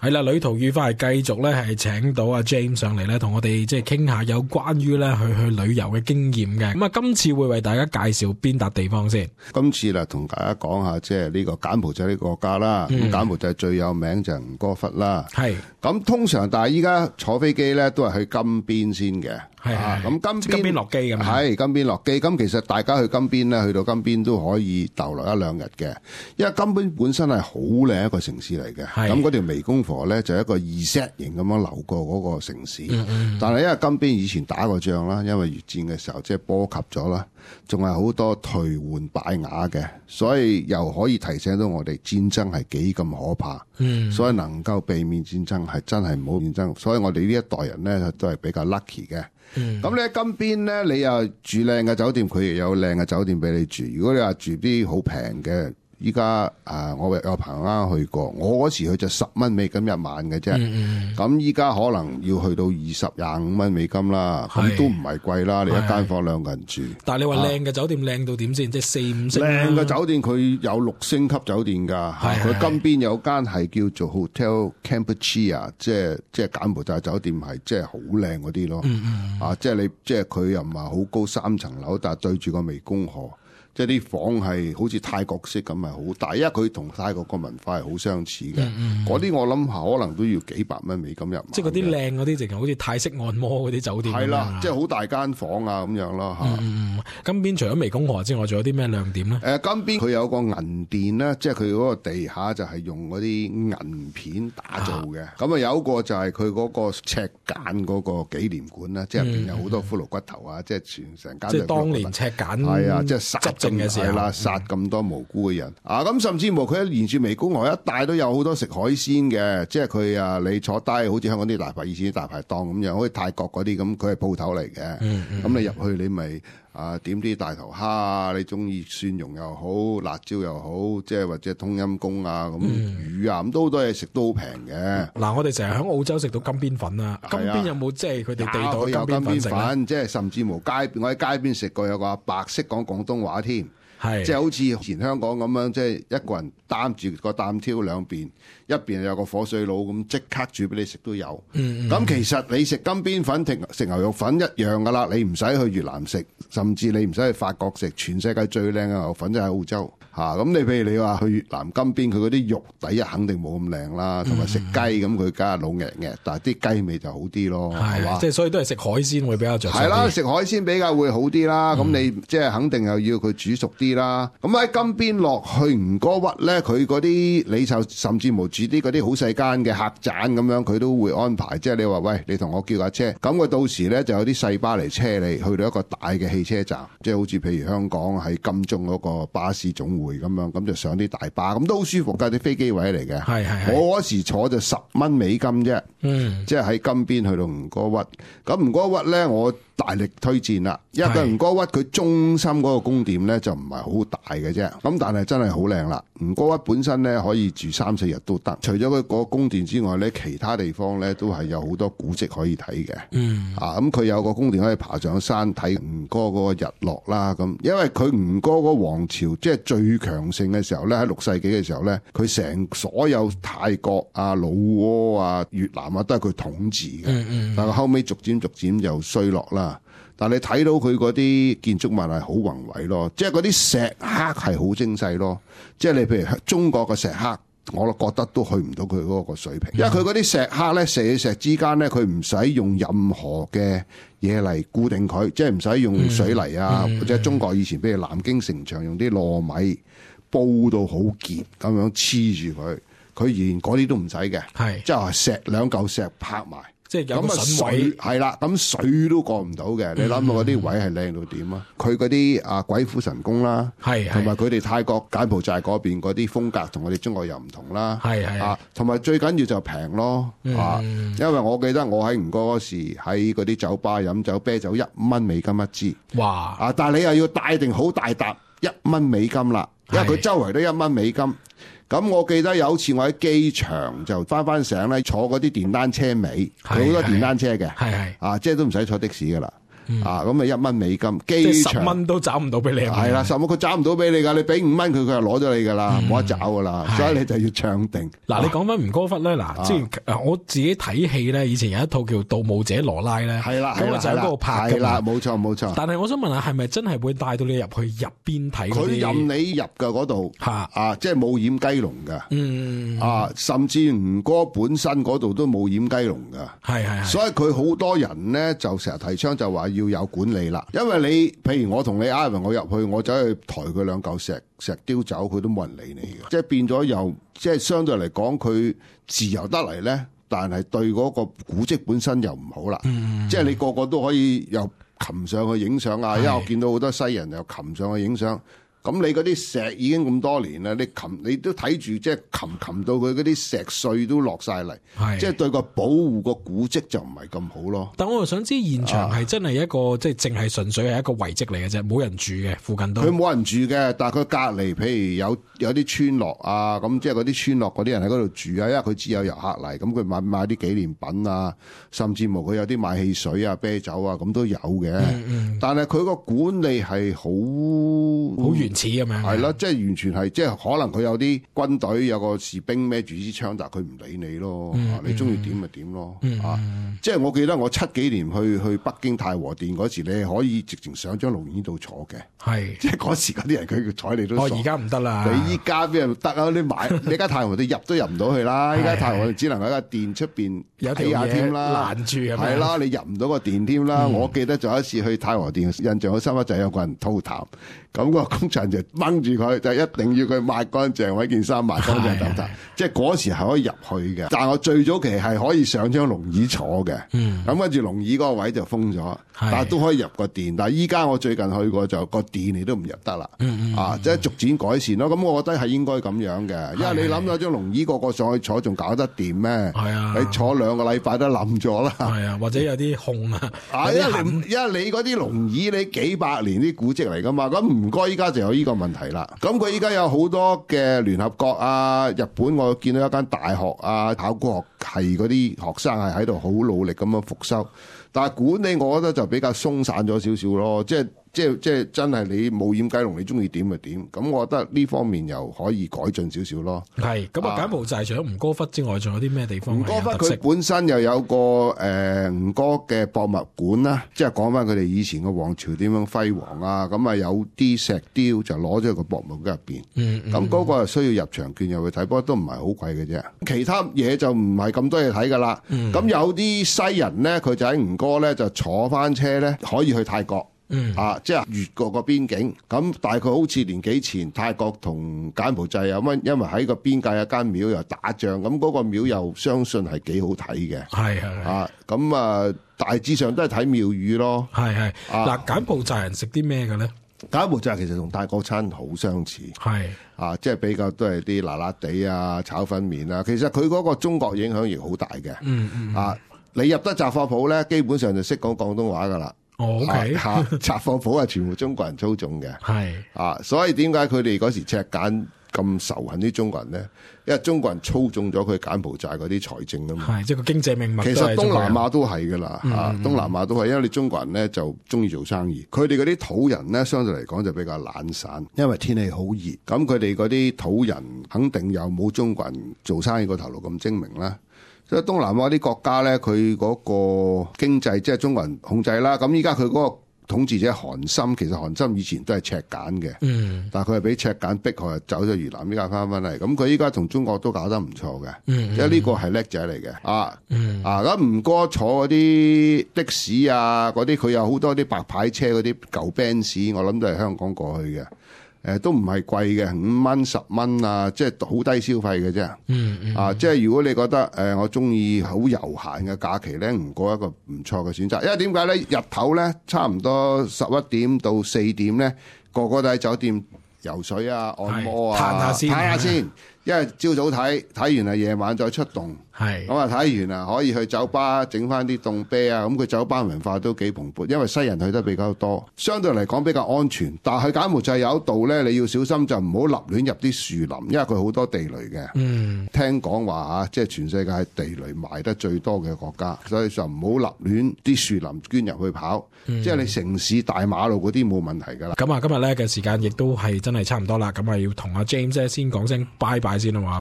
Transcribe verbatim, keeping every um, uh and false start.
係啦，旅途愉快係繼續咧，係請到阿 James 上嚟咧，同我哋即係傾下有關於咧去去旅遊嘅經驗嘅。咁啊，今次會為大家介紹邊笪地方先？ 今次啦，同大家講下即係呢個柬埔寨呢個國家啦。咁、嗯、柬埔寨最有名就係吳哥窟啦。係咁通常，但係依家坐飛機咧都係去金邊先嘅。係啊，咁金邊金邊落機咁。 係金邊落機。咁其實大家去金邊咧，去到金邊都可以逗留一兩日嘅，因為金邊本身係好靚一個城市嚟嘅。咁嗰條湄公河咧就係一個 Z 型咁樣流過嗰個城市。嗯嗯，但係因為金邊以前打過仗啦，因為越戰嘅時候即係波及咗啦，仲係好多頹垣敗瓦嘅，所以又可以提醒到我哋戰爭係幾咁可怕。嗯，所以能夠避免戰爭係真係唔好戰爭，所以我哋呢一代人咧都係比較 lucky 嘅。嗯，咁你喺金邊咧，你又住靚嘅酒店，佢亦有靚嘅酒店俾你住。如果你話住啲好平嘅，依家啊，我有朋友啱去過，我嗰時去就十蚊美金一晚嘅啫。咁依家可能要去到二十廿五蚊美金啦，咁都唔係貴啦。你一間房兩個人住。但係你話靚嘅酒店靚到點先？即係四五星。靚嘅酒店佢有六星級酒店㗎。佢金邊有間係叫做 Hotel Kampuchea，即係即係柬埔寨酒店係即係好靚嗰啲咯。嗯嗯啊，即係你即係佢又唔係好高三層樓，但係對住個湄公河。即係啲房係好似泰國式咁，係好大，因為佢同泰國個文化係好相似嘅。嗰、嗯、啲、嗯、我諗下可能都要幾百蚊美金入。即係嗰啲靚嗰啲，淨係好似泰式按摩嗰啲酒店。係啦，即係好大間房啊咁樣咯嚇。嗯，金邊除咗湄公河之外，仲有啲咩亮點咧？誒、呃，金邊佢有個銀殿咧，即係佢嗰個地下就係用嗰啲銀片打造嘅。咁啊有一個就係佢嗰個赤柬嗰個紀念館啦，即係入邊有好多骷髏骨頭啊，嗯、即係全成間。即係當年赤柬係啊，即係殺正嘅時候啦，殺咁多無辜嘅人、嗯、啊！咁甚至乎佢連住湄公河一帶都有好多食海鮮嘅，即係佢啊，你坐低好似香港啲大排以前啲大排檔咁樣，好似泰國嗰啲咁，佢係鋪頭嚟嘅。咁、嗯嗯、你入去你咪啊點啲大頭蝦啊，你中意蒜蓉又好，辣椒又好，即係或者冬陰功啊咁、嗯、魚啊咁都好多嘢食都好平嘅。嗱、嗯，我哋成日喺澳洲食到金邊粉啊，金邊有冇即係佢哋地道金邊粉食咧？即係甚至乎街我喺街邊食過有個阿伯識講廣東話添。係，即係好似以前香港咁樣，即係一個人擔住個擔挑兩邊，一邊有個火水佬咁即刻煮俾你食都有。咁、嗯嗯、其實你食金邊粉、食牛肉粉一樣噶啦，你唔使去越南食，甚至你唔使去法國食，全世界最靚嘅牛肉粉就喺澳洲。嚇、啊，咁你譬如你話去越南金邊，佢嗰啲肉第一肯定冇咁靚啦，同埋食雞咁佢梗係老嘅嘅，但係啲雞味就好啲咯，係嘛？即係所以都係食海鮮會比較着數啲。係啦，食海鮮比較會好啲啦。咁、嗯、你即係肯定又要佢煮熟啲啦。咁喺金邊落去吳哥窟咧，佢嗰啲你就甚至乎住啲嗰啲好細間嘅客棧咁樣，佢都會安排。即係你話喂，你同我叫架車，咁佢到時咧就有啲細巴嚟車你去到一個大嘅汽車站，即係好似譬如香港喺金鐘嗰個巴士總會咁樣，咁就上啲大巴，咁都好舒服㗎，啲飛機位嚟嘅。係係係。我嗰時坐就十蚊美金啫。嗯。即係喺金邊去到吳哥窟，咁吳哥窟咧，我大力推薦啦。因為吳哥窟佢中心嗰個宮殿咧就唔係好大嘅啫，咁但係真係好靚啦。吳哥窟本身咧可以住三四日都得。除咗佢嗰個宮殿之外咧，其他地方咧都係有好多古蹟可以睇嘅。嗯。啊，咁佢有個宮殿可以爬上山睇吳哥嗰個日落啦。咁因為佢吳哥嗰個王朝即係最強盛嘅時候咧，喺六世紀嘅時候咧，佢成所有泰國啊、老撾啊、越南啊都係佢統治嘅。嗯嗯。但係後尾逐漸逐漸就衰落啦。但你睇到佢嗰啲建築物係好宏偉咯，即係嗰啲石刻係好精細咯。即係你譬如中國嘅石刻，我都覺得都去唔到佢嗰個水平，因為佢嗰啲石刻咧，石與石之間咧，佢唔使用任何嘅嘢嚟固定佢，即係唔使用水泥啊，或者中國以前譬如南京城牆用啲糯米煲到好結咁樣黐住佢，佢連嗰啲都唔使嘅，係即係話石兩嚿石拍埋。即係有個筍位，係啦，咁水都過唔到嘅。你諗下嗰啲位係靚到點啊？佢嗰啲啊鬼斧神工啦，係同埋佢哋泰國柬埔寨嗰邊嗰啲風格同我哋中國又唔同啦，係係啊，同埋最緊要就平咯、嗯、啊！因為我記得我喺吳哥嗰時喺嗰啲酒吧飲酒，啤酒一蚊美金一支，哇！啊，但係你又要帶定好大沓一蚊美金啦，因為佢周圍都一蚊美金。咁我記得有次我喺機場就翻翻醒咧，坐嗰啲電單車尾，佢好多電單車嘅，係係啊，即係都唔使坐的士噶啦。 嗯、 啊，咁啊一蚊美金， 即係機場十蚊都找唔到俾你。 係啦，十蚊佢找唔到俾你㗎，你俾五蚊佢，佢就攞咗你㗎啦，冇、嗯、得找㗎啦，所以你就要唱定。嗱、 啊，你講翻吳哥窟咧，嗱、啊，之前我自己睇戲咧，以前有一套叫《盜墓者羅拉》咧， 係啦， 咁就喺嗰度拍㗎嘛， 冇錯冇錯。 但係我想問下，係咪真係會帶到你入去入邊睇？ 佢任你入㗎嗰度，啊，即係冇掩雞籠㗎，嗯，啊，甚至吳哥本身嗰度都冇掩雞籠㗎， 係係。所以佢好多人咧就成日提倡就話要有管理啦，因為你譬如我同你嗌埋我入去，我走去抬佢兩嚿石石雕走，佢都冇人理你嘅，即係變咗又即係相對嚟講佢自由得嚟咧，但係對嗰個古蹟本身又唔好啦，嗯、即係你個個都可以又擒上去影相啊，因為我見到好多西人又擒上去影相。咁你嗰啲石已經咁多年啦，你擒你都睇住，即係擒擒到佢嗰啲石碎都落晒嚟，即係對個保護個古蹟就唔係咁好咯。 但我又想知現場係真係一個、啊、即係淨係純粹係一個遺跡嚟嘅啫，冇人住嘅附近都。 佢冇人住嘅，但係佢隔離，譬如有有啲村落啊，咁即係嗰啲村落嗰啲人喺嗰度住啊，因為佢知有遊客嚟，咁佢買買啲紀念品啊，甚至乎佢有啲買汽水啊、啤酒啊，咁都有嘅、嗯嗯。但係佢個管理係好好原始咁樣， 係咯，即係完全係，即係可能佢有啲軍隊有個士兵孭住支槍，但係佢唔理你咯，嗯嗯、你中意點咪點咯，嗯、啊！即係我記得我七幾年去去北京太和殿嗰時，你係可以直情上張龍椅度坐嘅，係，即係嗰時嗰啲人佢睬你都傻。哦，而家唔得啦，你依家邊度得啊？你買你間太和殿入都入唔到去啦，依家太和殿只能喺個殿出邊睇下添啦，攔住係啦，你入唔到個殿添啦。嗯、我記得仲有一次去太和殿，印象好深刻就係有個人吐痰，咁、那個工人就掹住佢，就一定要佢抹乾淨，揾件衫抹乾淨等等。即係嗰時係可以入去嘅，但係我最早期係可以上張龍椅坐嘅。咁跟住龍椅嗰個位就封咗，但係都可以入個殿。但係依家我最近去過就個殿你都唔入得啦。嗯嗯啊，即係逐漸改善咯。咁我覺得係應該咁樣嘅，因為你諗咗張龍椅個個上去坐仲搞得掂咩？係啊，你坐兩個禮拜都冧咗啦。係啊，或者有啲控啊。啊，因為你因為你嗰啲龍椅你幾百年啲古蹟嚟噶嘛，咁唔該依家就有呢個問題啦。咁佢依家有好多嘅聯合國啊、日本，我見到一間大學啊，考古學系嗰啲學生係喺度好努力咁樣復修，但係管理我覺得就比較鬆散咗少少咯，即係。即係即係真係你冇掩雞籠，你中意點就點。咁我覺得呢方面又可以改進少少咯。係咁啊！柬埔寨除咗吳哥窟之外，仲有啲咩地方？吳哥窟佢本身又有個誒吳哥嘅博物館啦，即係講翻佢哋以前嘅王朝點樣輝煌啊。咁啊有啲石雕就攞咗去個博物館入邊。嗯嗯。咁嗰個係需要入場券入去睇，不過都唔係好貴嘅啫。其他嘢就唔係咁多嘢睇㗎啦。嗯。咁有啲西人咧，佢就喺吳哥咧就坐翻車咧，可以去泰國。嗯啊，即係越過個邊境，咁大概好似年幾前泰國同柬埔寨有乜，因為喺個邊界有間廟又打仗，咁嗰個廟又相信係幾好睇嘅。係係啊，咁啊大致上都係睇廟宇咯。係係嗱，柬埔寨人食啲咩嘅咧？柬埔寨其實同泰國餐好相似。係啊，即係比較都係啲辣辣地啊、炒粉麵啊。其實佢嗰個中國影響亦好大嘅。嗯嗯啊，你入得雜貨鋪咧，基本上就識講廣東話噶啦。哦 OK 吓，雜貨鋪係全部中國人操縱嘅，係啊，所以點解佢哋嗰時赤柬咁仇恨啲中國人咧？因為中國人操縱咗佢柬埔寨嗰啲財政啊嘛，係即係個經濟命脈。其實東南亞都係噶啦，嗯、啊，東南亞都係，因為你中國人咧就中意做生意，佢哋嗰啲土人咧相對嚟講就比較懶散，因為天氣好熱，咁佢哋嗰啲土人肯定又冇中國人做生意個頭腦咁精明啦。即係東南亞啲國家咧，佢嗰個經濟即係中國人控制啦。咁依家佢嗰個統治者韓森，其實韓森以前都係赤柬嘅，嗯，但係佢係俾赤柬逼害，走咗越南，依家翻返嚟。咁佢依家同中國都搞得唔錯嘅，嗯，即係呢個係叻仔嚟嘅，啊，嗯，啊咁吳哥坐嗰啲的士啊，嗰啲佢有好多啲白牌車嗰啲舊 Benz，我諗都係香港過去嘅。誒都唔係貴嘅，五蚊十蚊啊，即係好低消費嘅啫。嗯嗯。啊，即係如果你覺得誒、呃、我中意好悠閒嘅假期咧，吳哥一個唔錯嘅選擇。因為點解咧？日頭咧差唔多十一點到四點咧，個個都喺酒店游水啊、按摩啊、攤下先，睇下先。因為朝早睇睇完啊，夜晚再出動。 係咁啊睇完啊，可以去酒吧整翻啲凍啤啊，咁佢酒吧文化都幾蓬勃，因為西人去得比較多，相對嚟講比較安全。但係去柬埔寨有一度咧，你要小心就唔好立亂入啲樹林，因為佢好多地雷嘅。 嗯， 聽講話嚇，即係全世界係地雷埋得最多嘅國家，所以就唔好立亂啲樹林捐入去跑。嗯、即係你城市大馬路嗰啲冇問題㗎啦。 咁啊，今日咧嘅時間亦都係真係差唔多啦，咁啊要同阿 James 先講聲拜拜先啦嘛。